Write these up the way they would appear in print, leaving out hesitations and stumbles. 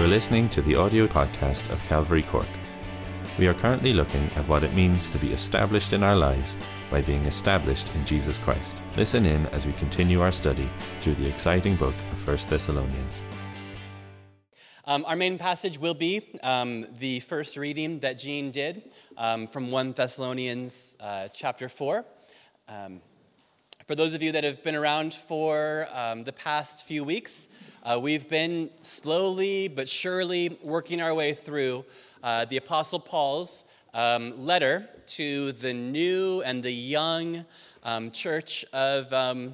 We're listening to the audio podcast of Calvary Cork. We are currently looking at what it means to be established in our lives by being established in Jesus Christ. Listen in as we continue our study through the exciting book of 1 Thessalonians. Our main passage will be the first reading that Jean did from 1 Thessalonians chapter 4. For those of you that have been around for the past few weeks, we've been slowly but surely working our way through the Apostle Paul's letter to the new and the young church of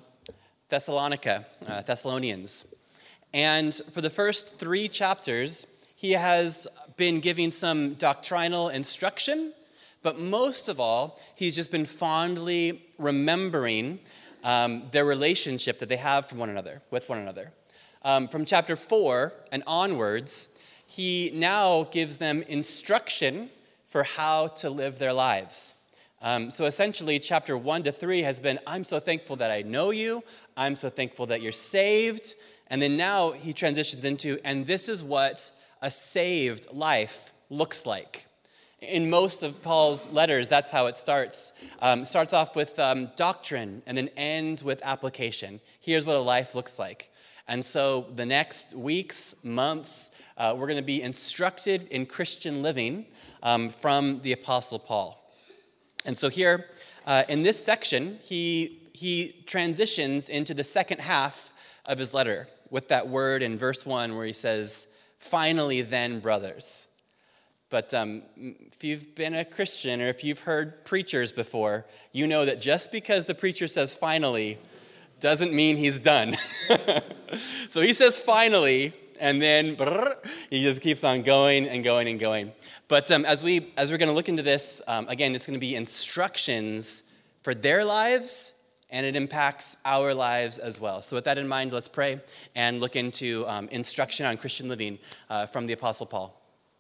Thessalonians. And for the first 3 chapters, he has been giving some doctrinal instruction, but most of all, he's just been fondly remembering their relationship that they have with one another. From chapter 4 and onwards, he now gives them instruction for how to live their lives. So essentially, chapter 1 to 3 has been, I'm so thankful that I know you. I'm so thankful that you're saved. And then now he transitions into, and this is what a saved life looks like. In most of Paul's letters, that's how it starts. Starts off with doctrine and then ends with application. Here's what a life looks like. And so the next weeks, months, we're going to be instructed in Christian living from the Apostle Paul. And so here in this section, he transitions into the second half of his letter with that word in verse 1 where he says, "Finally then, brothers." But if you've been a Christian or if you've heard preachers before, you know that just because the preacher says finally doesn't mean he's done. So he says finally, and then he just keeps on going and going and going. But as we're going to look into this, again, it's going to be instructions for their lives, and it impacts our lives as well. So with that in mind, let's pray and look into instruction on Christian living from the Apostle Paul.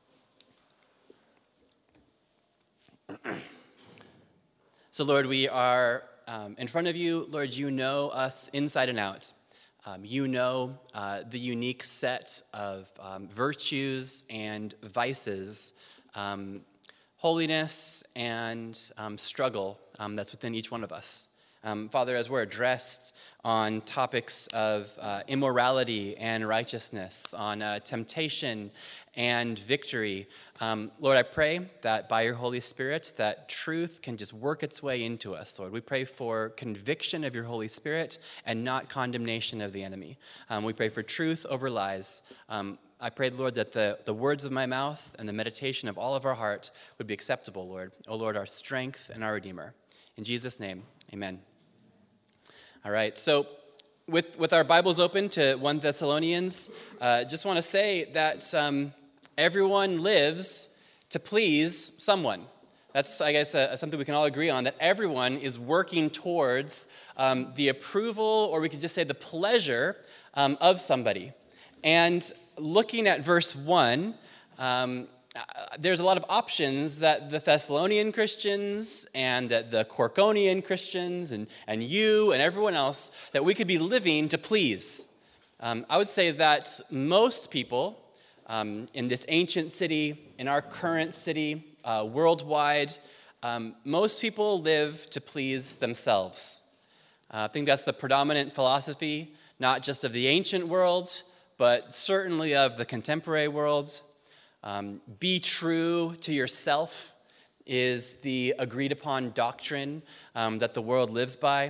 So Lord, we are in front of you. Lord, you know us inside and out. You know the unique set of virtues and vices, holiness and struggle that's within each one of us. Father, as we're addressed on topics of immorality and righteousness, on temptation and victory, Lord, I pray that by your Holy Spirit, that truth can just work its way into us, Lord. We pray for conviction of your Holy Spirit and not condemnation of the enemy. We pray for truth over lies. I pray, Lord, that the words of my mouth and the meditation of all of our heart would be acceptable, Lord. O Lord, our strength and our Redeemer. In Jesus' name, amen. All right, so with our Bibles open to 1 Thessalonians, just want to say that everyone lives to please someone. That's, I guess, something we can all agree on, that everyone is working towards the approval, or we could just say the pleasure of somebody. And looking at verse 1, there's a lot of options that the Thessalonian Christians and that the Corkonian Christians and you and everyone else that we could be living to please. I would say that most people in this ancient city, in our current city, worldwide, most people live to please themselves. I think that's the predominant philosophy, not just of the ancient world, but certainly of the contemporary world. Be true to yourself is the agreed upon doctrine that the world lives by.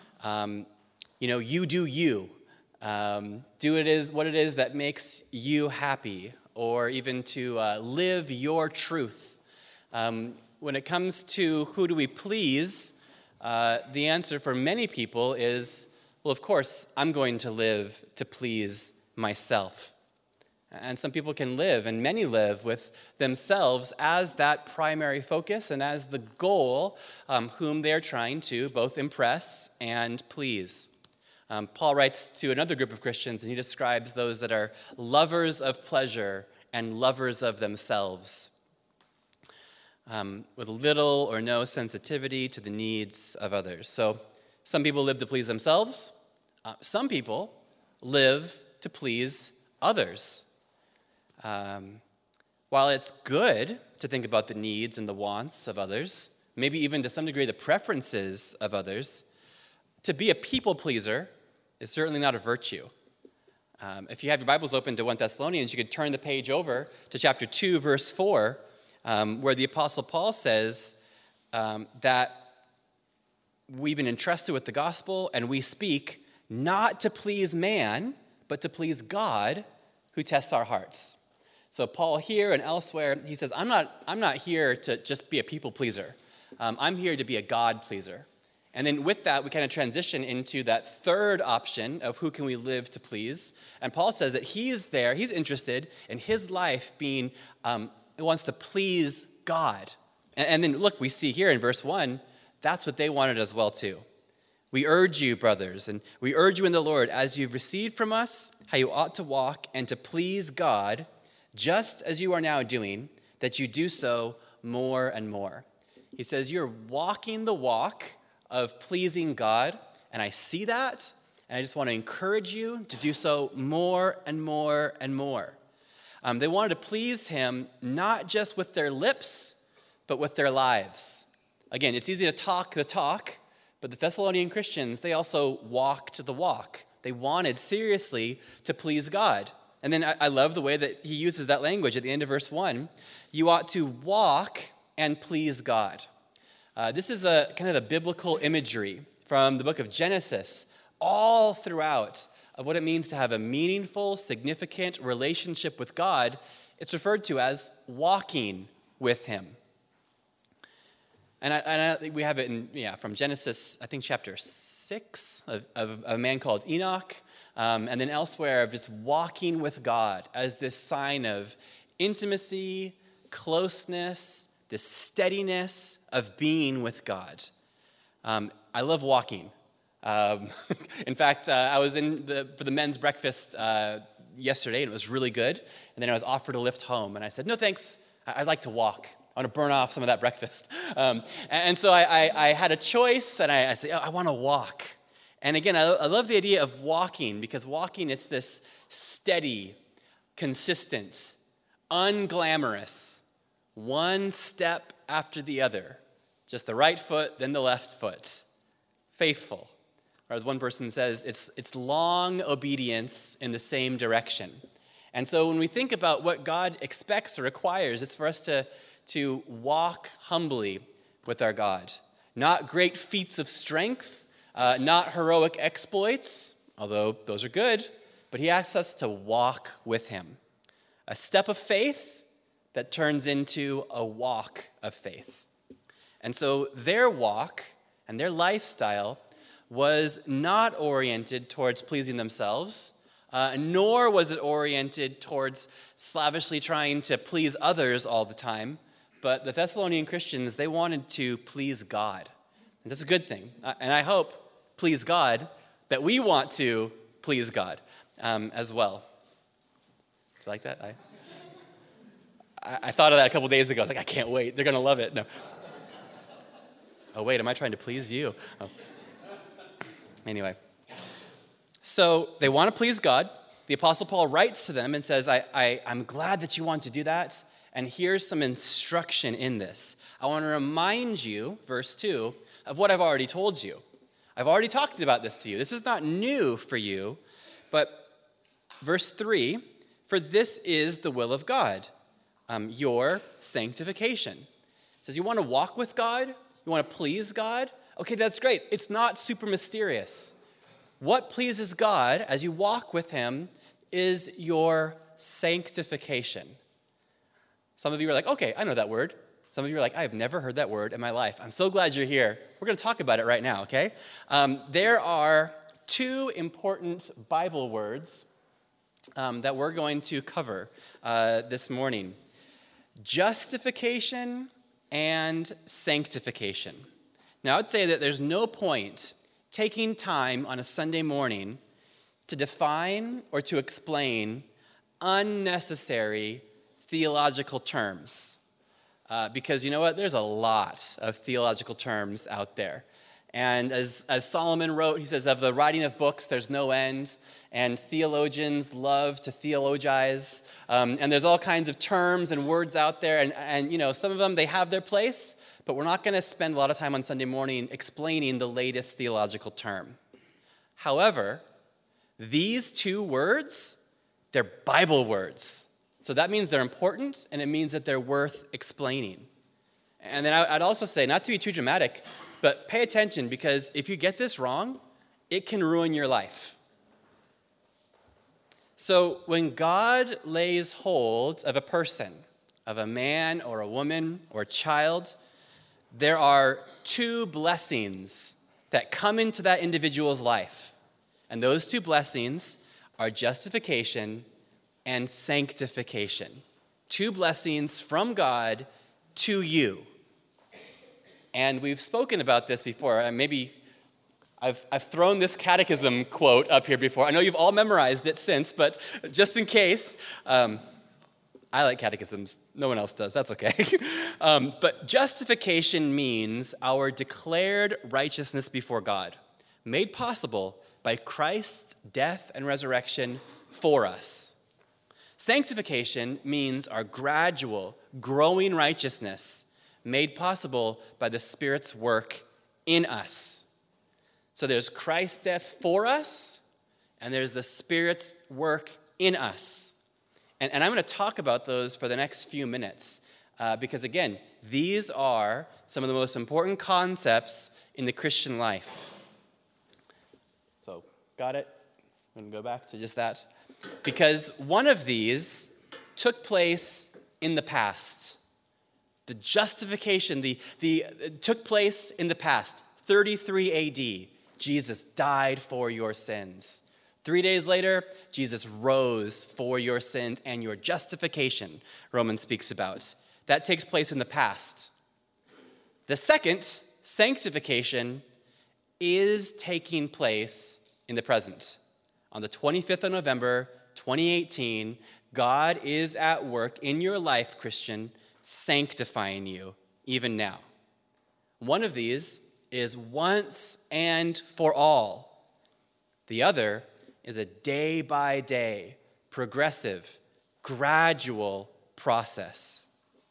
You do you. Do what it is that makes you happy, or even to live your truth. When it comes to who do we please, the answer for many people is, well, of course, I'm going to live to please myself. And some people can live, and many live, with themselves as that primary focus and as the goal whom they're trying to both impress and please. Paul writes to another group of Christians, and he describes those that are lovers of pleasure and lovers of themselves, with little or no sensitivity to the needs of others. So some people live to please themselves. Some people live to please others. While it's good to think about the needs and the wants of others, maybe even to some degree the preferences of others, to be a people pleaser is certainly not a virtue. If you have your Bibles open to 1 Thessalonians, you could turn the page over to chapter 2, verse 4, where the Apostle Paul says that we've been entrusted with the gospel and we speak not to please man, but to please God who tests our hearts. So Paul here and elsewhere, he says, I'm not here to just be a people pleaser. I'm here to be a God pleaser. And then with that, we kind of transition into that third option of who can we live to please. And Paul says that he's interested in his life being, he wants to please God. And then look, we see here in verse 1, that's what they wanted as well too. We urge you, brothers, and we urge you in the Lord, as you've received from us how you ought to walk and to please God, just as you are now doing, that you do so more and more. He says you're walking the walk of pleasing God, and I see that, and I just want to encourage you to do so more and more and more. They wanted to please him not just with their lips, but with their lives. Again, it's easy to talk the talk, but the Thessalonian Christians, they also walked the walk. They wanted seriously to please God. And then I love the way that he uses that language at the end of verse 1. You ought to walk and please God. This is a kind of a biblical imagery from the book of Genesis, all throughout of what it means to have a meaningful, significant relationship with God. It's referred to as walking with him. And we have it from Genesis, I think chapter 6, of a man called Enoch, and then elsewhere of just walking with God as this sign of intimacy, closeness, this steadiness of being with God. I love walking. In fact, I was for the men's breakfast yesterday, and it was really good. And then I was offered a lift home, and I said, no thanks, I'd like to walk. I want to burn off some of that breakfast. And so I had a choice, and I said, I want to walk. And again, I love the idea of walking, because walking, it's this steady, consistent, unglamorous, one step after the other. Just the right foot, then the left foot. Faithful. Or as one person says, it's long obedience in the same direction. And so when we think about what God expects or requires, it's for us to walk humbly with our God. Not great feats of strength, not heroic exploits, although those are good, but he asks us to walk with him. A step of faith that turns into a walk of faith. And so their walk and their lifestyle was not oriented towards pleasing themselves, nor was it oriented towards slavishly trying to please others all the time. But the Thessalonian Christians, they wanted to please God. And that's a good thing. And I hope, please God, that we want to please God as well. Do you like that? I thought of that a couple days ago. I was like, I can't wait. They're going to love it. No. Oh, wait, am I trying to please you? Oh. Anyway. So they want to please God. The Apostle Paul writes to them and says, I'm glad that you want to do that. And here's some instruction in this. I want to remind you, verse 2, of what I've already told you. I've already talked about this to you. This is not new for you. But verse 3, for this is the will of God, your sanctification. It says you want to walk with God? You want to please God? Okay, that's great. It's not super mysterious. What pleases God as you walk with him is your sanctification. Some of you are like, okay, I know that word. Some of you are like, I have never heard that word in my life. I'm so glad you're here. We're going to talk about it right now, okay? There are two important Bible words that we're going to cover this morning. Justification and sanctification. Now, I would say that there's no point taking time on a Sunday morning to define or to explain unnecessary theological terms. Because you know what? There's a lot of theological terms out there. And as Solomon wrote, he says, of the writing of books, there's no end. And theologians love to theologize. And there's all kinds of terms and words out there. And some of them, they have their place. But we're not going to spend a lot of time on Sunday morning explaining the latest theological term. However, these two words, they're Bible words. So that means they're important, and it means that they're worth explaining. And then I'd also say, not to be too dramatic, but pay attention, because if you get this wrong, it can ruin your life. So when God lays hold of a person, of a man or a woman or a child, there are two blessings that come into that individual's life. And those two blessings are justification and sanctification. Two blessings from God to you. And we've spoken about this before. Maybe I've thrown this catechism quote up here before. I know you've all memorized it since, but just in case, I like catechisms. No one else does. That's okay. But justification means our declared righteousness before God, made possible by Christ's death and resurrection for us. Sanctification means our gradual, growing righteousness, made possible by the Spirit's work in us. So there's Christ's death for us, and there's the Spirit's work in us. And I'm going to talk about those for the next few minutes, because again, these are some of the most important concepts in the Christian life. So, got it? I'm going to go back to just that. Because one of these took place in the past. The justification, took place in the past, 33 AD. Jesus died for your sins. 3 days later, Jesus rose for your sins and your justification, Romans speaks about. That takes place in the past. The second, sanctification, is taking place in the present. On the 25th of November, 2018, God is at work in your life, Christian, sanctifying you even now. One of these is once and for all. The other is a day-by-day, progressive, gradual process.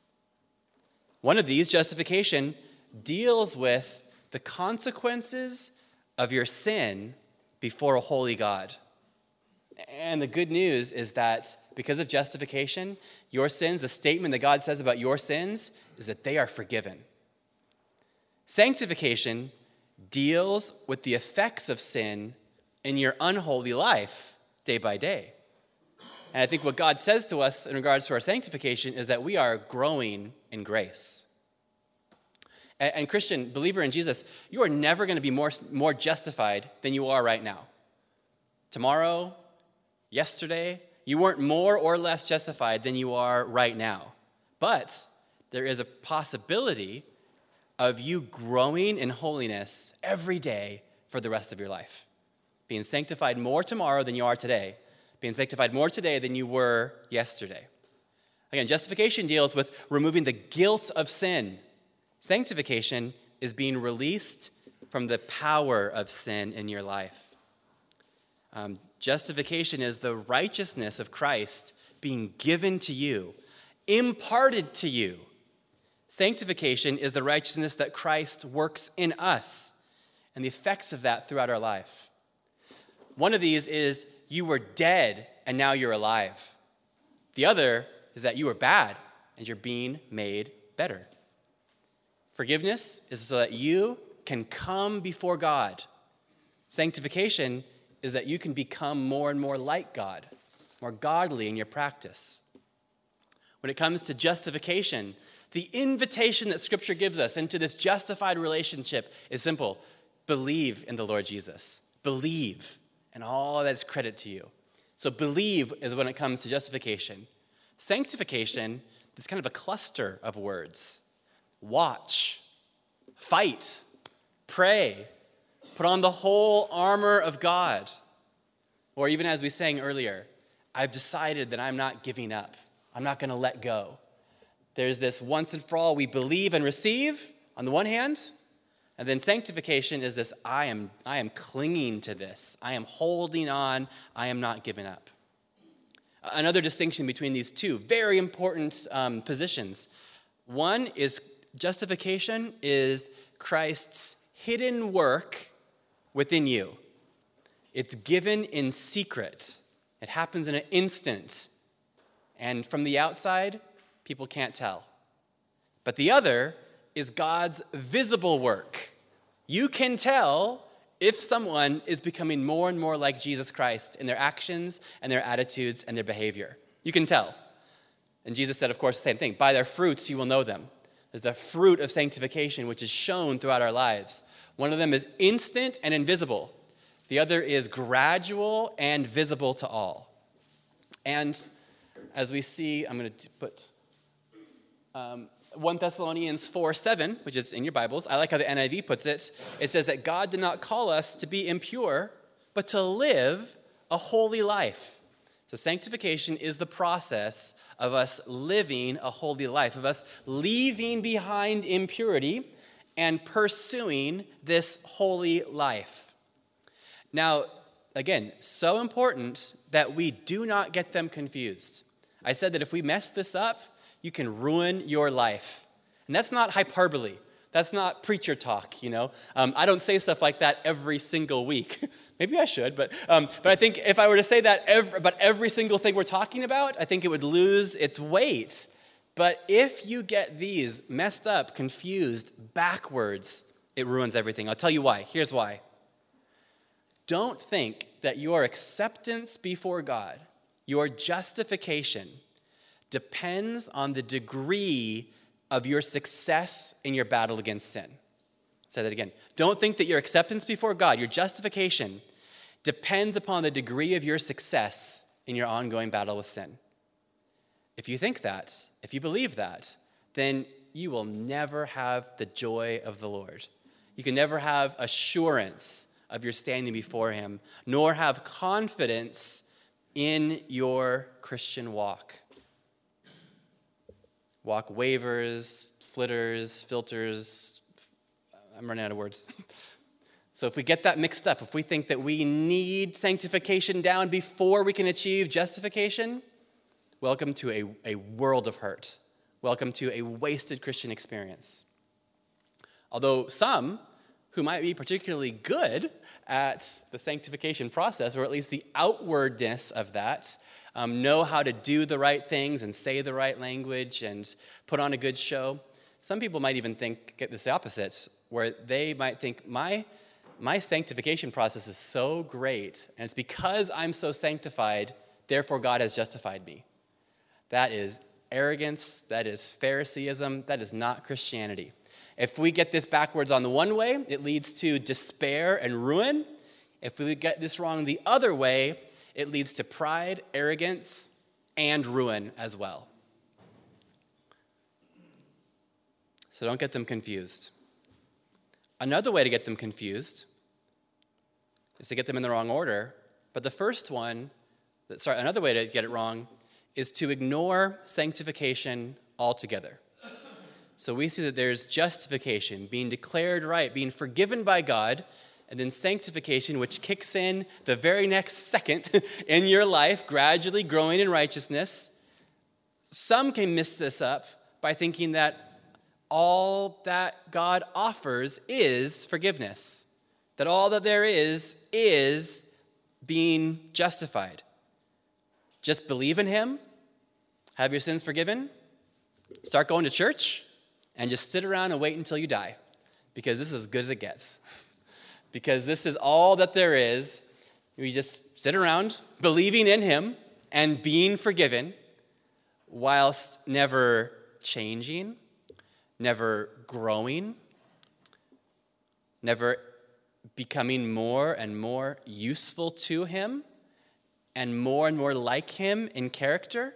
One of these, justification, deals with the consequences of your sin before a holy God. And the good news is that because of justification, your sins, the statement that God says about your sins, is that they are forgiven. Sanctification deals with the effects of sin in your unholy life day by day. And I think what God says to us in regards to our sanctification is that we are growing in grace. And Christian, believer in Jesus, you are never going to be more justified than you are right now. Tomorrow, yesterday, you weren't more or less justified than you are right now. But there is a possibility of you growing in holiness every day for the rest of your life. Being sanctified more tomorrow than you are today. Being sanctified more today than you were yesterday. Again, justification deals with removing the guilt of sin. Sanctification is being released from the power of sin in your life. Justification is the righteousness of Christ being given to you, imparted to you. Sanctification is the righteousness that Christ works in us and the effects of that throughout our life. One of these is you were dead and now you're alive. The other is that you were bad and you're being made better. Forgiveness is so that you can come before God. Sanctification is that you can become more and more like God, more godly in your practice. When it comes to justification, the invitation that Scripture gives us into this justified relationship is simple. Believe in the Lord Jesus. Believe, and all that is credit to you. So believe is when it comes to justification. Sanctification is kind of a cluster of words. Watch, fight, pray, put on the whole armor of God. Or even as we sang earlier, I've decided that I'm not giving up. I'm not going to let go. There's this once and for all we believe and receive on the one hand, And then sanctification is this, I am clinging to this. I am holding on. I am not giving up. Another distinction between these two very important positions. One is justification is Christ's hidden work within you. It's given in secret. It happens in an instant. And from the outside, people can't tell. But the other is God's visible work. You can tell if someone is becoming more and more like Jesus Christ in their actions and their attitudes and their behavior. You can tell. And Jesus said, of course, the same thing. By their fruits you will know them. There's the fruit of sanctification, which is shown throughout our lives. One of them is instant and invisible. The other is gradual and visible to all. And as we see, I'm going to put 1 Thessalonians 4:7, which is in your Bibles. I like how the NIV puts it. It says that God did not call us to be impure, but to live a holy life. So sanctification is the process of us living a holy life, of us leaving behind impurity and pursuing this holy life. Now, again, so important that we do not get them confused. I said that if we mess this up, you can ruin your life. And that's not hyperbole. That's not preacher talk, you know. I don't say stuff like that every single week. Maybe I should, but I think if I were to say that about every single thing we're talking about, I think it would lose its weight. But if you get these messed up, confused, backwards, it ruins everything. I'll tell you why. Here's why. Don't think that your acceptance before God, your justification, depends on the degree of your success in your battle against sin. Say that again. Don't think that your acceptance before God, your justification, depends upon the degree of your success in your ongoing battle with sin. If you think that, if you believe that, then you will never have the joy of the Lord. You can never have assurance of your standing before him, nor have confidence in your Christian walk. Walk wavers, flitters, filters. I'm running out of words. So if we get that mixed up, if we think that we need sanctification down before we can achieve justification, welcome to a world of hurt. Welcome to a wasted Christian experience. Although some who might be particularly good at the sanctification process, or at least the outwardness of that, know how to do the right things and say the right language and put on a good show. Some people might even get this opposite, where they might think, my sanctification process is so great, and it's because I'm so sanctified, therefore God has justified me. That is arrogance, that is Phariseeism, that is not Christianity. If we get this backwards on the one way, it leads to despair and ruin. If we get this wrong the other way, it leads to pride, arrogance, and ruin as well. So don't get them confused. Another way to get them confused is to get them in the wrong order. But another way to get it wrong is to ignore sanctification altogether. So we see that there's justification, being declared right, being forgiven by God, and then sanctification, which kicks in the very next second in your life, gradually growing in righteousness. Some can miss this up by thinking that all that God offers is forgiveness, that all that there is being justified. Just believe in him, have your sins forgiven, start going to church, and just sit around and wait until you die, because this is as good as it gets. Because this is all that there is. We just sit around believing in him and being forgiven, whilst never changing, never growing, never becoming more and more useful to him and more like him in character.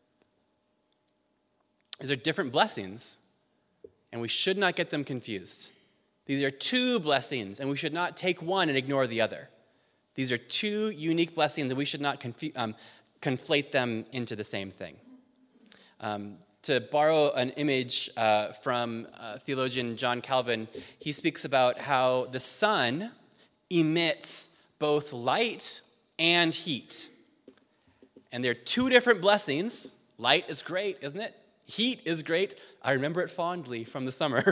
These are different blessings, and we should not get them confused. These are two blessings, and we should not take one and ignore the other. These are two unique blessings, and we should not conflate them into the same thing. To borrow an image from theologian John Calvin, he speaks about how the sun emits both light and heat. And they're two different blessings. Light is great, isn't it? Heat is great. I remember it fondly from the summer.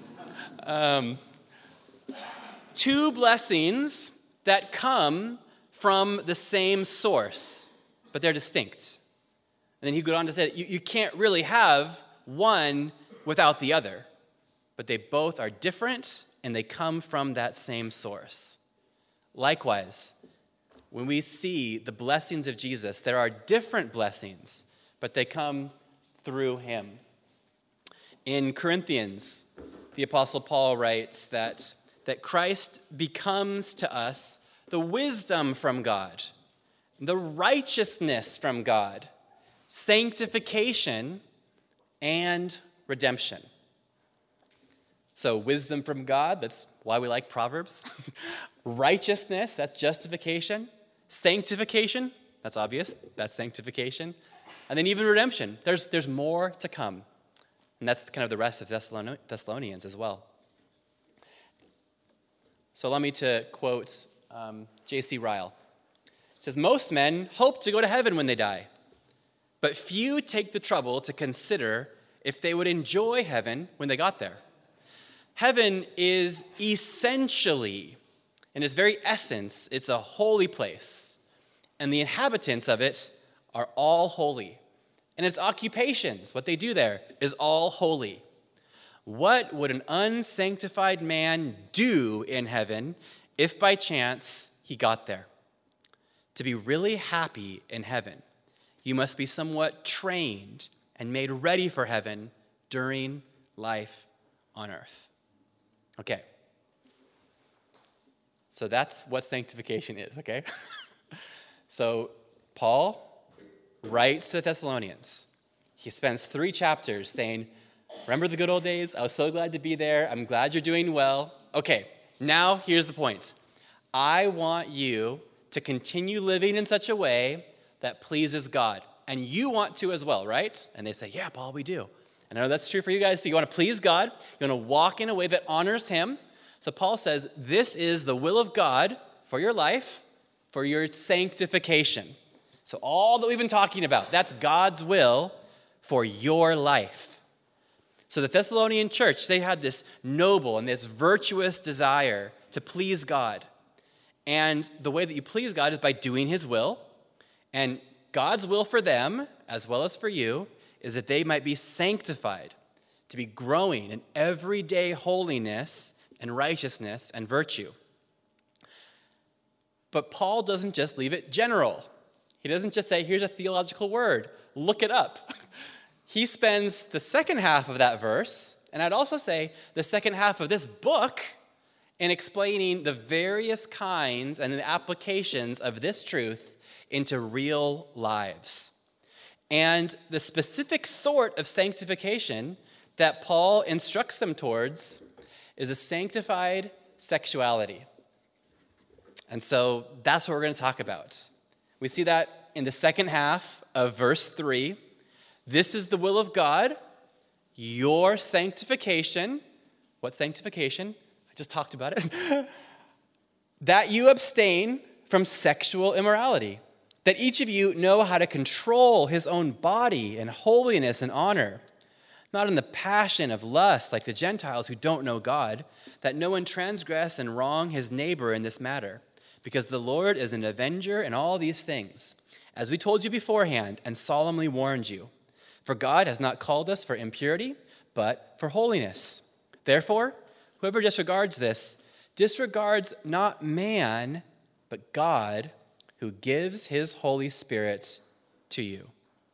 Two blessings that come from the same source, but they're distinct. And then he goes on to say that you can't really have one without the other, but they both are different and they come from that same source. Likewise, when we see the blessings of Jesus, there are different blessings, but they come through him. In Corinthians, the Apostle Paul writes that Christ becomes to us the wisdom from God, the righteousness from God, sanctification, and redemption. So wisdom from God, that's why we like Proverbs. Righteousness, that's justification. Sanctification, that's obvious, that's sanctification. And then even redemption, there's more to come. And that's kind of the rest of Thessalonians as well. So allow me to quote J.C. Ryle. It says, "Most men hope to go to heaven when they die, but few take the trouble to consider if they would enjoy heaven when they got there. Heaven is essentially, in its very essence, it's a holy place, and the inhabitants of it are all holy. And its occupations, what they do there, is all holy. What would an unsanctified man do in heaven if by chance he got there? To be really happy in heaven, you must be somewhat trained and made ready for heaven during life on earth." Okay. So that's what sanctification is, okay? So Paul writes to the Thessalonians. He spends 3 chapters saying, remember the good old days? I was so glad to be there. I'm glad you're doing well. Okay, now here's the point. I want you to continue living in such a way that pleases God. And you want to as well, right? And they say, yeah, Paul, we do. And I know that's true for you guys. So you want to please God. You want to walk in a way that honors him. So Paul says, this is the will of God for your life, for your sanctification. So all that we've been talking about, that's God's will for your life. So the Thessalonian church, they had this noble and this virtuous desire to please God. And the way that you please God is by doing his will. And God's will for them, as well as for you, is that they might be sanctified, to be growing in everyday holiness and righteousness and virtue. But Paul doesn't just leave it general. He doesn't just say, here's a theological word, look it up. He spends the second half of that verse, and I'd also say the second half of this book, in explaining the various kinds and the applications of this truth into real lives. And the specific sort of sanctification that Paul instructs them towards is a sanctified sexuality. And so that's what we're going to talk about. We see that in the second half of verse 3. This is the will of God, your sanctification. What sanctification? I just talked about it. That you abstain from sexual immorality, that each of you know how to control his own body in holiness and honor, not in the passion of lust like the Gentiles who don't know God, that no one transgress and wrong his neighbor in this matter, because the Lord is an avenger in all these things, as we told you beforehand and solemnly warned you. For God has not called us for impurity, but for holiness. Therefore, whoever disregards this disregards not man, but God, who gives his Holy Spirit to you.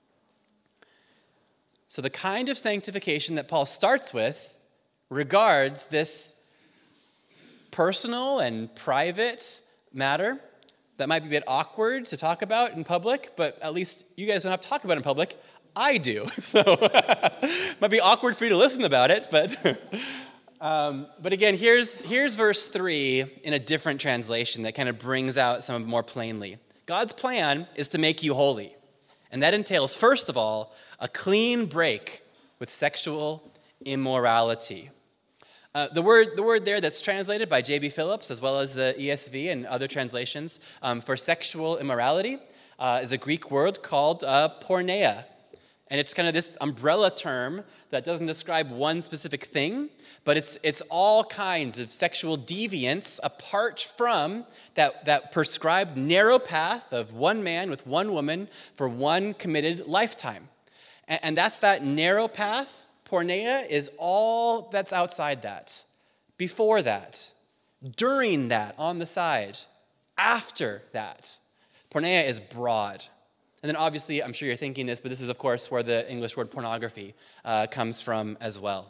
So the kind of sanctification that Paul starts with regards this personal and private matter that might be a bit awkward to talk about in public, but at least you guys don't have to talk about it in public. I do. So it might be awkward for you to listen about it, but again, here's verse 3 in a different translation that kind of brings out some of it more plainly. God's plan is to make you holy. And that entails, first of all, a clean break with sexual immorality. The word there that's translated by J.B. Phillips, as well as the ESV and other translations, for sexual immorality is a Greek word called porneia. And it's kind of this umbrella term that doesn't describe one specific thing, but it's all kinds of sexual deviance apart from that prescribed narrow path of one man with one woman for one committed lifetime. And that's that narrow path. Porneia is all that's outside that, before that, during that, on the side, after that. Porneia is broad. And then obviously, I'm sure you're thinking this, but this is, of course, where the English word pornography comes from as well.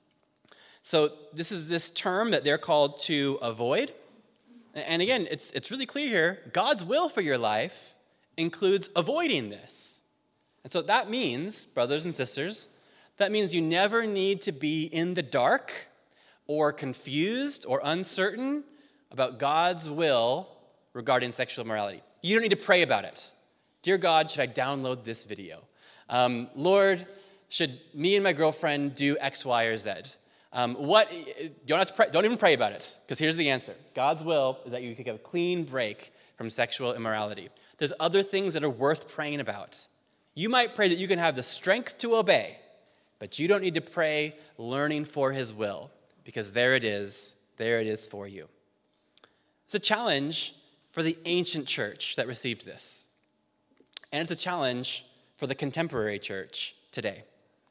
So this is this term that they're called to avoid. And again, it's really clear here, God's will for your life includes avoiding this. And so that means, brothers and sisters, that means you never need to be in the dark or confused or uncertain about God's will regarding sexual immorality. You don't need to pray about it. Dear God, should I download this video? Lord, should me and my girlfriend do X, Y, or Z? What? You don't have to pray. Don't even pray about it, because here's the answer. God's will is that you can get a clean break from sexual immorality. There's other things that are worth praying about. You might pray that you can have the strength to obey, but you don't need to pray learning for his will, because there it is for you. It's a challenge for the ancient church that received this. And it's a challenge for the contemporary church today.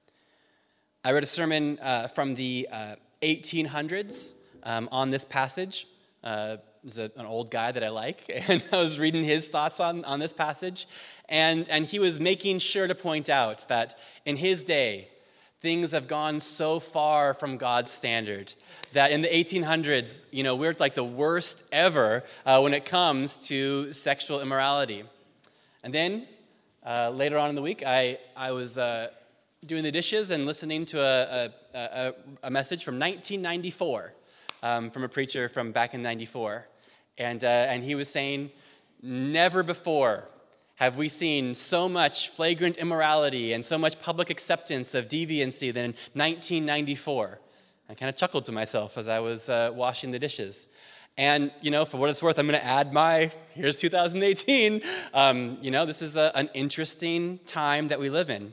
I read a sermon from the 1800s on this passage. There's an old guy that I like, and I was reading his thoughts on this passage. And he was making sure to point out that in his day, things have gone so far from God's standard that in the 1800s, we're like the worst ever when it comes to sexual immorality. And then later on in the week, I was doing the dishes and listening to a message from 1994 from a preacher from back in 94. And he was saying, never before have we seen so much flagrant immorality and so much public acceptance of deviancy than in 1994. I kind of chuckled to myself as I was washing the dishes. And, for what it's worth, I'm going to add here's 2018. This is an interesting time that we live in.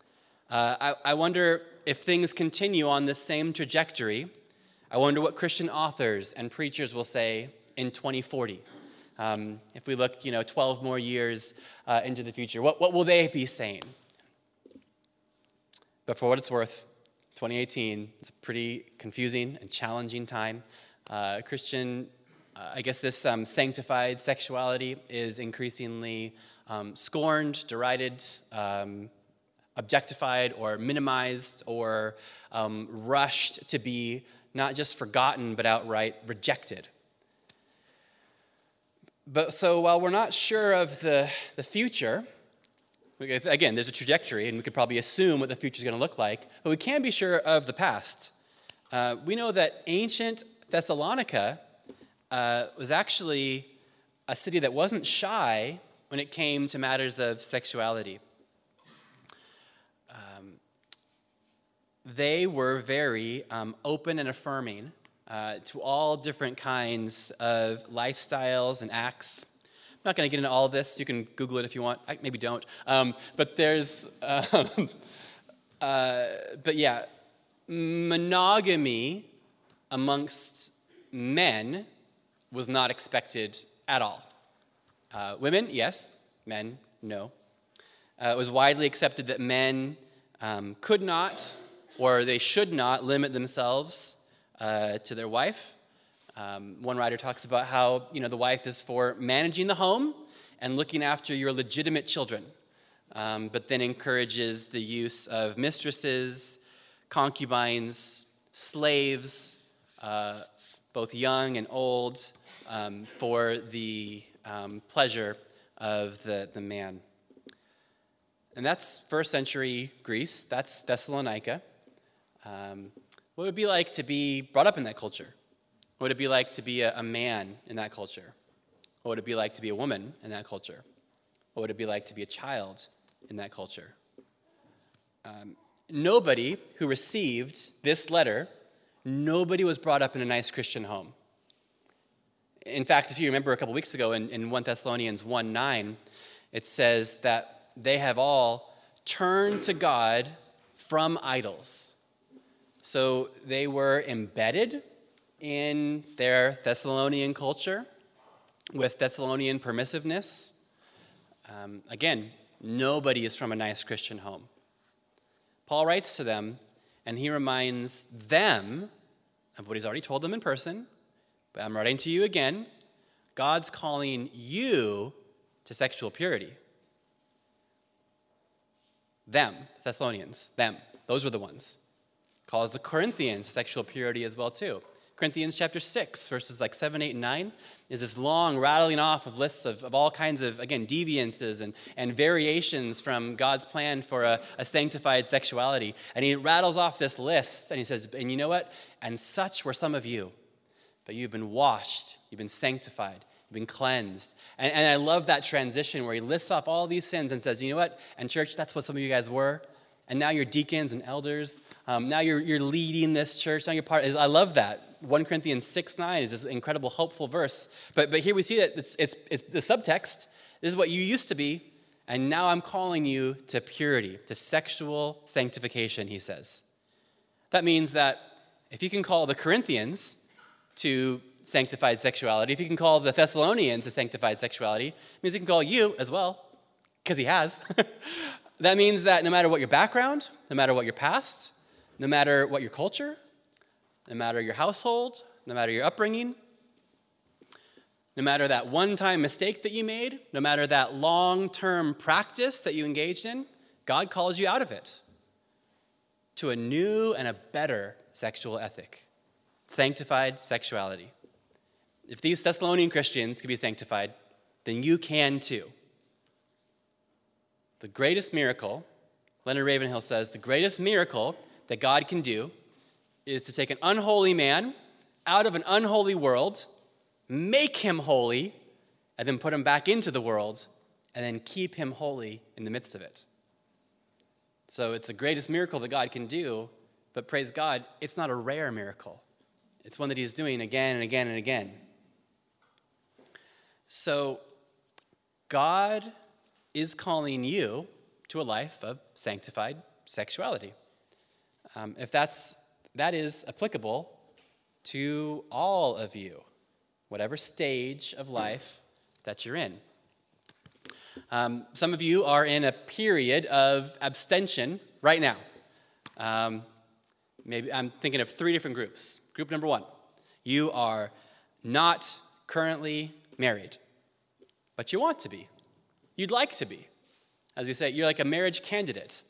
I wonder if things continue on this same trajectory. I wonder what Christian authors and preachers will say in 2040. If we look, 12 more years into the future, what will they be saying? But for what it's worth, 2018 is a pretty confusing and challenging time. This sanctified sexuality is increasingly scorned, derided, objectified, or minimized, or rushed to be not just forgotten, but outright rejected. But so while we're not sure of the future, again, there's a trajectory, and we could probably assume what the future is going to look like, but we can be sure of the past. We know that ancient Thessalonica was actually a city that wasn't shy when it came to matters of sexuality. They were very open and affirming to all different kinds of lifestyles and acts. I'm not going to get into all of this. You can Google it if you want. Maybe don't. But there's, monogamy amongst men was not expected at all. Women, yes. Men, no. It was widely accepted that men could not, or they should not, limit themselves to their wife. One writer talks about how, the wife is for managing the home and looking after your legitimate children, but then encourages the use of mistresses, concubines, slaves, both young and old, for the pleasure of the man. And that's first century Greece. That's Thessalonica. What would it be like to be brought up in that culture? What would it be like to be a man in that culture? What would it be like to be a woman in that culture? What would it be like to be a child in that culture? nobody who received this letter, nobody was brought up in a nice Christian home. In fact, if you remember a couple weeks ago in 1 Thessalonians 1:9, it says that they have all turned to God from idols. So they were embedded in their Thessalonian culture with Thessalonian permissiveness. Again, nobody is from a nice Christian home. Paul writes to them, and he reminds them of what he's already told them in person, but I'm writing to you again. God's calling you to sexual purity. Them, Thessalonians, them, those were the ones. Calls the Corinthians to sexual purity as well too. Corinthians chapter 6, verses 7, 8, and 9 is this long rattling off of lists of all kinds of, again, deviances and variations from God's plan for a sanctified sexuality. And he rattles off this list, and he says, and you know what? And such were some of you, but you've been washed, you've been sanctified, you've been cleansed. And I love that transition where he lists off all these sins and says, you know what? And church, that's what some of you guys were. And now you're deacons and elders. Now you're leading this church. Now you're part. I love that. 1 Corinthians 6:9 is this incredible, hopeful verse. But here we see that it's the subtext. This is what you used to be, and now I'm calling you to purity, to sexual sanctification, he says. That means that if you can call the Corinthians to sanctified sexuality, if you can call the Thessalonians to sanctified sexuality, it means he can call you as well, because he has. That means that no matter what your background, no matter what your past, no matter what your culture, no matter your household, no matter your upbringing, no matter that one-time mistake that you made, no matter that long-term practice that you engaged in, God calls you out of it to a new and a better sexual ethic, sanctified sexuality. If these Thessalonian Christians could be sanctified, then you can too. The greatest miracle, Leonard Ravenhill says, the greatest miracle that God can do is to take an unholy man out of an unholy world, make him holy, and then put him back into the world, and then keep him holy in the midst of it. So it's the greatest miracle that God can do, but praise God, it's not a rare miracle. It's one that he's doing again and again and again. So God is calling you to a life of sanctified sexuality. If that is applicable to all of you, whatever stage of life that you're in. Some of you are in a period of abstention right now. Maybe I'm thinking of 3 different groups. Group number 1, you are not currently married, but you want to be. You'd like to be. As we say, you're like a marriage candidate.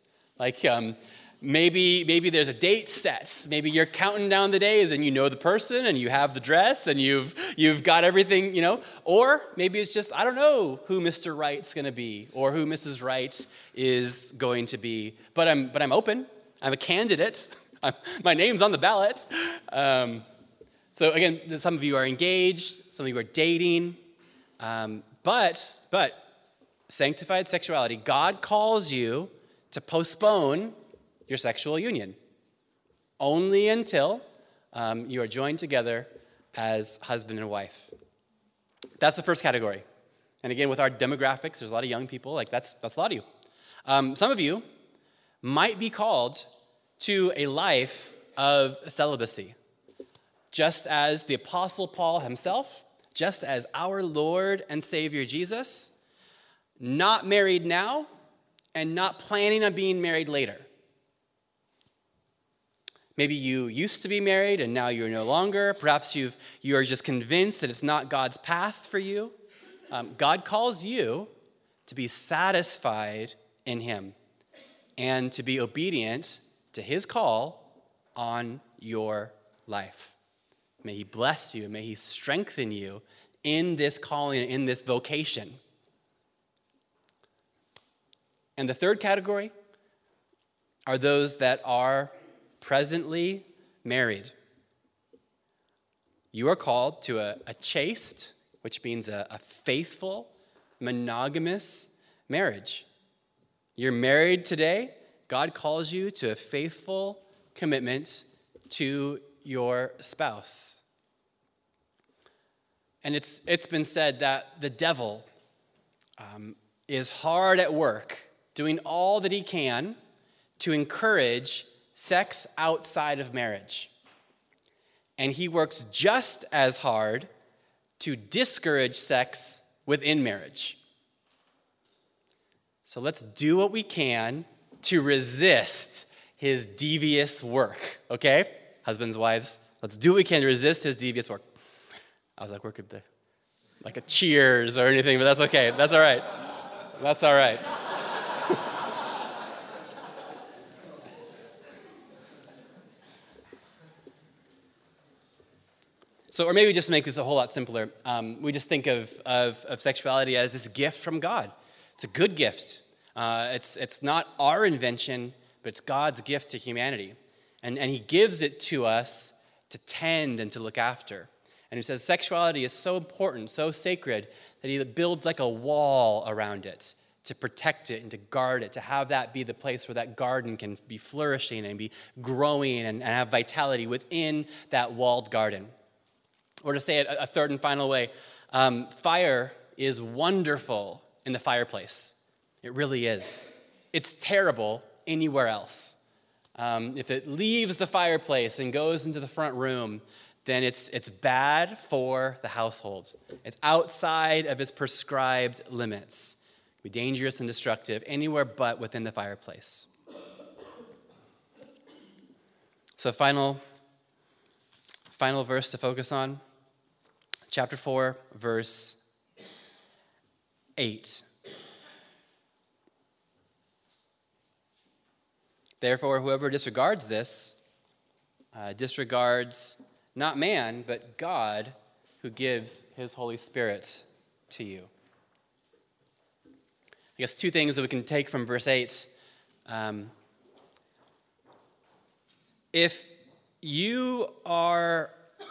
Maybe there's a date set. Maybe you're counting down the days and you know the person and you have the dress and you've got everything, Or maybe it's just, I don't know who Mr. Right's going to be or who Mrs. Right is going to be. But I'm open. I'm a candidate. My name's on the ballot. So again, some of you are engaged. Some of you are dating. But sanctified sexuality, God calls you to postpone your sexual union only until you are joined together as husband and wife. That's the first category. And again, with our demographics, there's a lot of young people. That's a lot of you. Some of you might be called to a life of celibacy, just as the Apostle Paul himself, just as our Lord and Savior Jesus, not married now and not planning on being married later. Maybe you used to be married and now you're no longer. Perhaps you are just convinced that it's not God's path for you. God calls you to be satisfied in him and to be obedient to his call on your life. May he bless you. May he strengthen you in this calling, in this vocation. And the third category are those that are presently married. You are called to a chaste, which means a faithful, monogamous marriage. You're married today. God calls you to a faithful commitment to your spouse. And it's been said that the devil is hard at work, doing all that he can to encourage sex outside of marriage. And he works just as hard to discourage sex within marriage. So let's do what we can to resist his devious work, okay? Husbands, wives, let's do what we can to resist his devious work. I was like, where could the, like a cheers or anything, but that's okay. That's all right. That's all right. So, or maybe just to make this a whole lot simpler, we just think of sexuality as this gift from God. It's a good gift. It's not our invention, but it's God's gift to humanity. And he gives it to us to tend and to look after. And he says sexuality is so important, so sacred, that he builds like a wall around it to protect it and to guard it, to have that be the place where that garden can be flourishing and be growing and have vitality within that walled garden. Or to say it a third and final way, fire is wonderful in the fireplace. It really is. It's terrible anywhere else. If it leaves the fireplace and goes into the front room, then it's bad for the household. It's outside of its prescribed limits. It can be dangerous and destructive anywhere but within the fireplace. So final verse to focus on. Chapter 4, verse 8. Therefore, whoever disregards this, disregards not man, but God, who gives his Holy Spirit to you. I guess two things that we can take from verse 8. If you are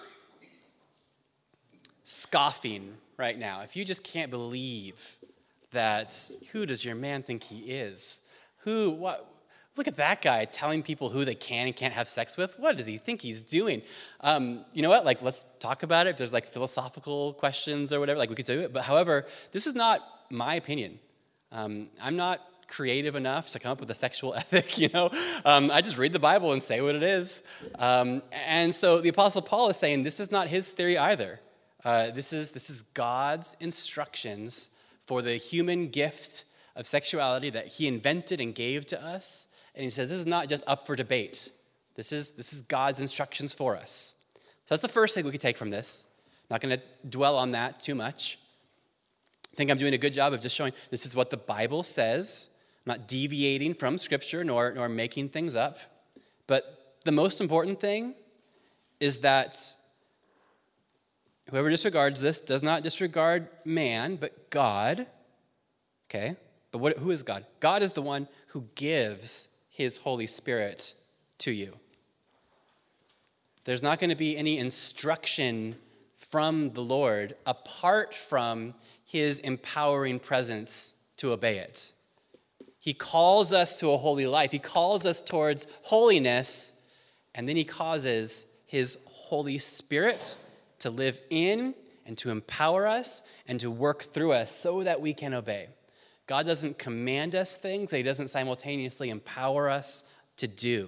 scoffing right now, if you just can't believe that, who does your man think he is? What? Look at that guy telling people who they can and can't have sex with. What does he think he's doing? You know what? Like, let's talk about it. If there's like philosophical questions or whatever, like we could do it. But however, this is not my opinion. I'm not creative enough to come up with a sexual ethic, you know? I just read the Bible and say what it is. And so the Apostle Paul is saying this is not his theory either. This is God's instructions for the human gift of sexuality that he invented and gave to us. And he says this is not just up for debate. This is God's instructions for us. So that's the first thing we could take from this. I'm not going to dwell on that too much. I think I'm doing a good job of just showing this is what the Bible says. I'm not deviating from Scripture nor making things up. But the most important thing is that whoever disregards this does not disregard man, but God. Okay? But who is God? God is the one who gives his Holy Spirit to you. There's not going to be any instruction from the Lord apart from his empowering presence to obey it. He calls us to a holy life. He calls us towards holiness, and then he causes his Holy Spirit to live in and to empower us and to work through us so that we can obey. God doesn't command us things that he doesn't simultaneously empower us to do.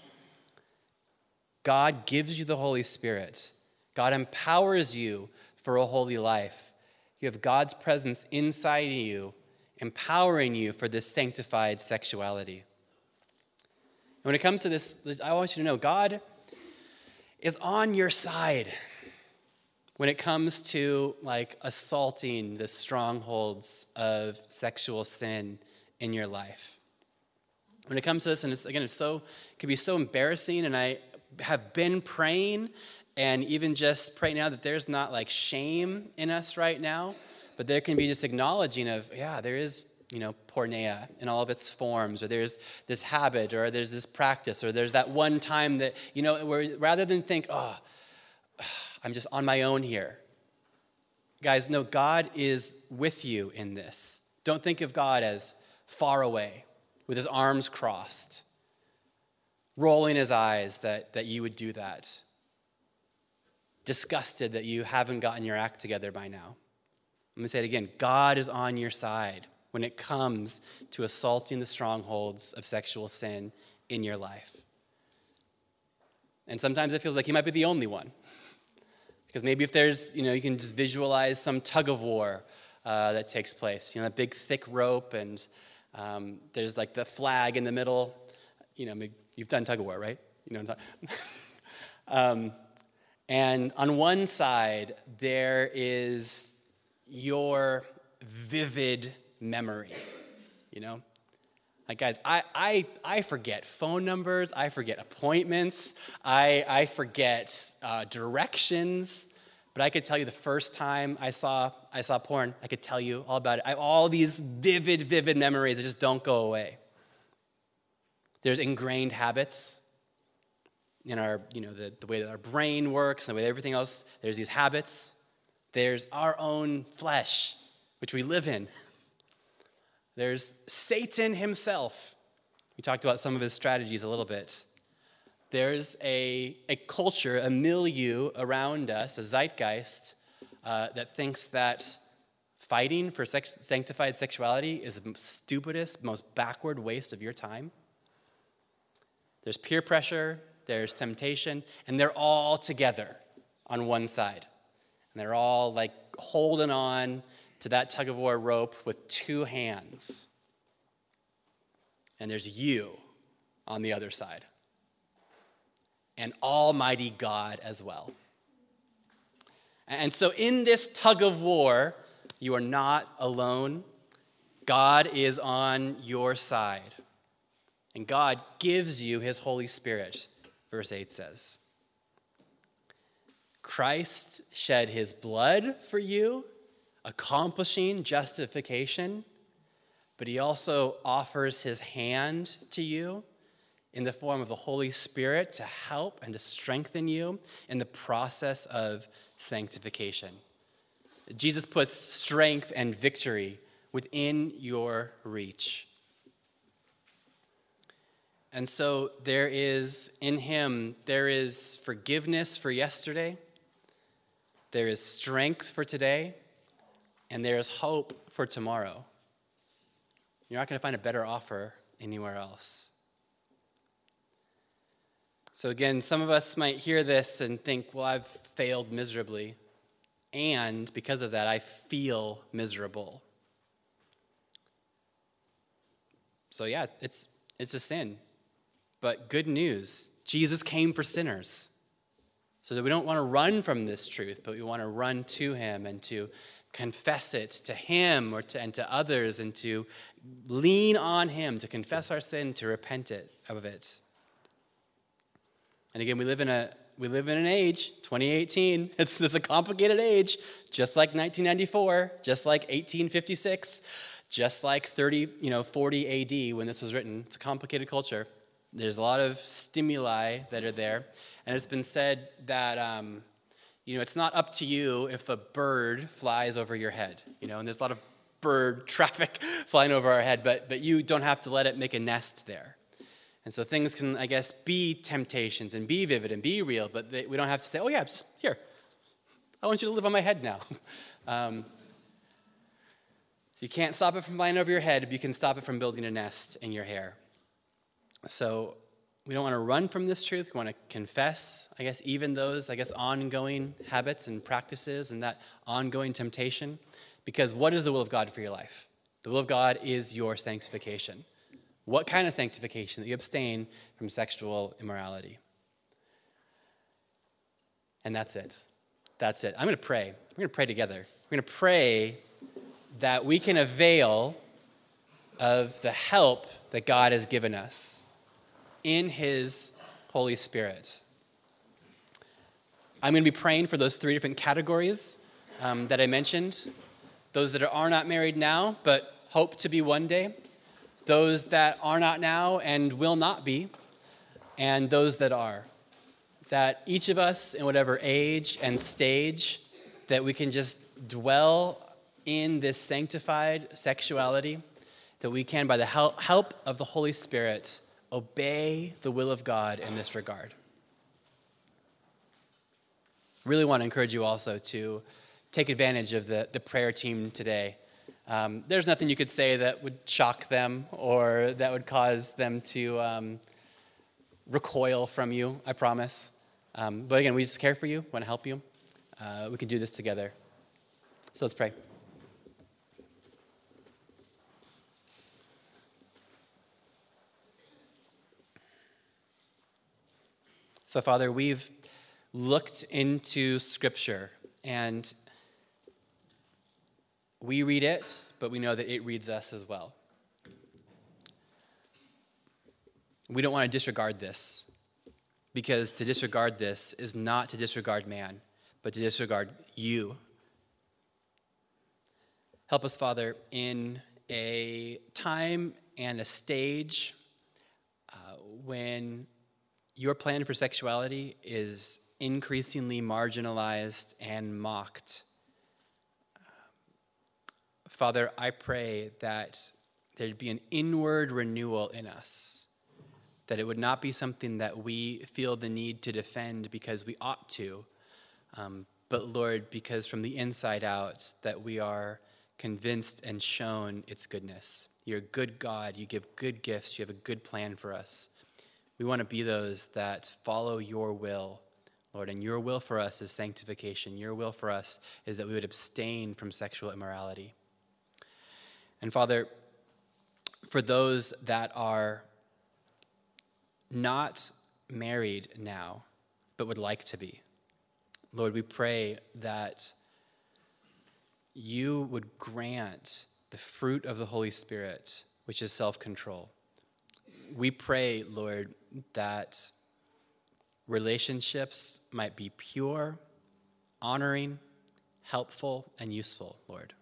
God gives you the Holy Spirit. God empowers you for a holy life. You have God's presence inside of you, empowering you for this sanctified sexuality. And when it comes to this, I want you to know God is on your side when it comes to like assaulting the strongholds of sexual sin in your life. When it comes to this, and it can be so embarrassing, and I have been praying and even just pray now that there's not like shame in us right now, but there can be just acknowledging of, there is, porneia in all of its forms, or there's this habit, or there's this practice, or there's that one time that, where rather than think, I'm just on my own here. Guys, no, God is with you in this. Don't think of God as far away. with his arms crossed, rolling his eyes that you would do that, disgusted that you haven't gotten your act together by now. Let me say it again. God is on your side when it comes to assaulting the strongholds of sexual sin in your life. And sometimes it feels like he might be the only one. Because maybe if there's, you can just visualize some tug of war that takes place. That big thick rope, and there's like the flag in the middle. Maybe you've done tug of war, right? You know what I'm talking And on one side, there is your vivid memory, Like, guys, I forget phone numbers, I forget appointments, I forget directions, but I could tell you the first time I saw porn, I could tell you all about it. I have all these vivid memories that just don't go away. There's ingrained habits in our, the way that our brain works and the way everything else. There's these habits. There's our own flesh, which we live in. There's Satan himself. We talked about some of his strategies a little bit. There's a culture, a milieu around us, a zeitgeist, that thinks that fighting for sanctified sexuality is the stupidest, most backward waste of your time. There's peer pressure, there's temptation, and they're all together on one side. And they're all like holding on to that tug-of-war rope with two hands. And there's you on the other side. And Almighty God as well. And so in this tug-of-war, you are not alone. God is on your side. And God gives you his Holy Spirit, verse 8 says. Christ shed his blood for you, accomplishing justification, but he also offers his hand to you in the form of the Holy Spirit to help and to strengthen you in the process of sanctification. Jesus puts strength and victory within your reach. And so in him, there is forgiveness for yesterday, there is strength for today, and there is hope for tomorrow. You're not going to find a better offer anywhere else. So again, some of us might hear this and think, well, I've failed miserably, and because of that, I feel miserable. So yeah, it's a sin. But good news, Jesus came for sinners. So that we don't want to run from this truth, but we want to run to him and to confess it to him and to others, and to lean on him, to confess our sin, to repent of it. And again, we live in an age, 2018. It's a complicated age, just like 1994, just like 1856, just like 40 AD when this was written. It's a complicated culture. There's a lot of stimuli that are there. And it's been said that, it's not up to you if a bird flies over your head, and there's a lot of bird traffic flying over our head, but you don't have to let it make a nest there. And so things can, I guess, be temptations and be vivid and be real, but we don't have to say, oh yeah, just here, I want you to live on my head now. You can't stop it from flying over your head, but you can stop it from building a nest in your hair. So we don't want to run from this truth. We want to confess, even those, ongoing habits and practices and that ongoing temptation. Because what is the will of God for your life? The will of God is your sanctification. What kind of sanctification? That you abstain from sexual immorality. And that's it. That's it. I'm going to pray. We're going to pray together. We're going to pray that we can avail of the help that God has given us in his Holy Spirit. I'm going to be praying for those three different categories that I mentioned. Those that are not married now, but hope to be one day. Those that are not now and will not be. And those that are. That each of us, in whatever age and stage, that we can just dwell in this sanctified sexuality that we can, by the help of the Holy Spirit, obey the will of God in this regard. Really want to encourage you also to take advantage of the prayer team today. There's nothing you could say that would shock them or that would cause them to recoil from you, I promise. But again, we just care for you, want to help you. We can do this together. So let's pray. So, Father, we've looked into Scripture, and we read it, but we know that it reads us as well. We don't want to disregard this, because to disregard this is not to disregard man, but to disregard you. Help us, Father, in a time and a stage when your plan for sexuality is increasingly marginalized and mocked. Father, I pray that there'd be an inward renewal in us, that it would not be something that we feel the need to defend because we ought to, but Lord, because from the inside out that we are convinced and shown its goodness. You're a good God. You give good gifts. You have a good plan for us. We want to be those that follow your will, Lord, and your will for us is sanctification. Your will for us is that we would abstain from sexual immorality. And Father, for those that are not married now, but would like to be, Lord, we pray that you would grant the fruit of the Holy Spirit, which is self-control. We pray, Lord, that relationships might be pure, honoring, helpful, and useful, Lord.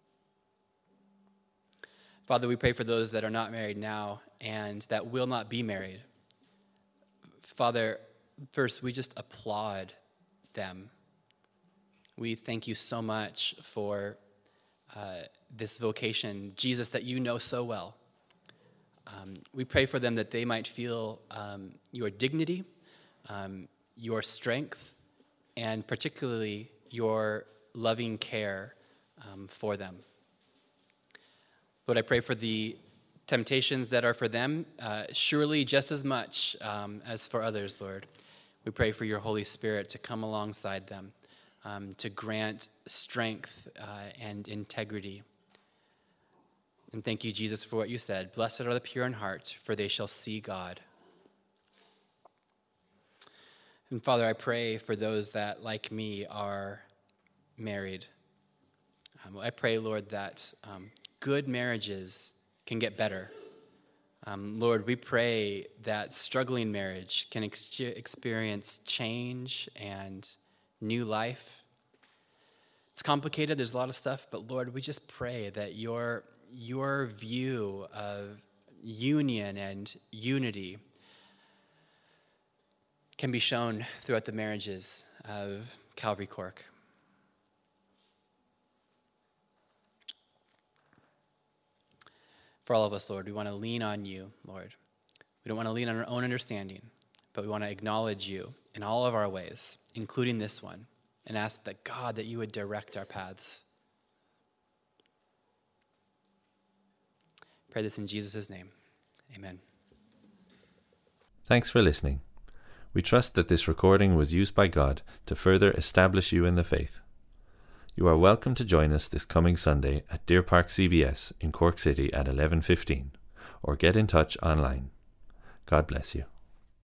Father, we pray for those that are not married now and that will not be married. Father, first, we just applaud them. We thank you so much for this vocation, Jesus, that you know so well. We pray for them that they might feel your dignity, your strength, and particularly your loving care for them. Lord, I pray for the temptations that are for them, surely just as much as for others, Lord. We pray for your Holy Spirit to come alongside them, to grant strength and integrity. And thank you, Jesus, for what you said. Blessed are the pure in heart, for they shall see God. And Father, I pray for those that, like me, are married. I pray, Lord, that good marriages can get better. Lord, we pray that struggling marriage can experience change and new life. It's complicated, there's a lot of stuff, but Lord, we just pray that your view of union and unity can be shown throughout the marriages of Calvary Cork. For all of us, Lord, we want to lean on you, Lord. We don't want to lean on our own understanding, but we want to acknowledge you in all of our ways, including this one, and ask that God, that you would direct our paths. Pray this in Jesus' name. Amen. Thanks for listening. We trust that this recording was used by God to further establish you in the faith. You are welcome to join us this coming Sunday at Deer Park CBS in Cork City at 11:15, or get in touch online. God bless you.